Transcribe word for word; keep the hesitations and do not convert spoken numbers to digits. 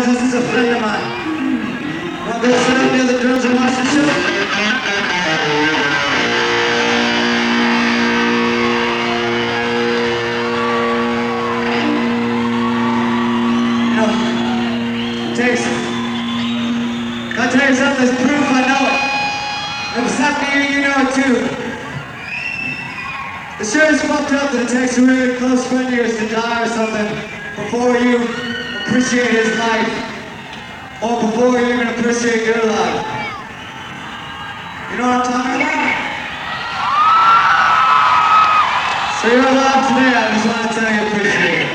guys, this is a friend of mine. Want to go sit up near the drums and watch the show? You know, it takes, if I tell you something, there's proof I know it. If it's happening to you, you know it too. It sure is fucked up that it takes a really close friend of yours to die or something before you appreciate his life, or before you even appreciate your life. You know what I'm talking about? So you're alive today, I just want to tell you I appreciate it.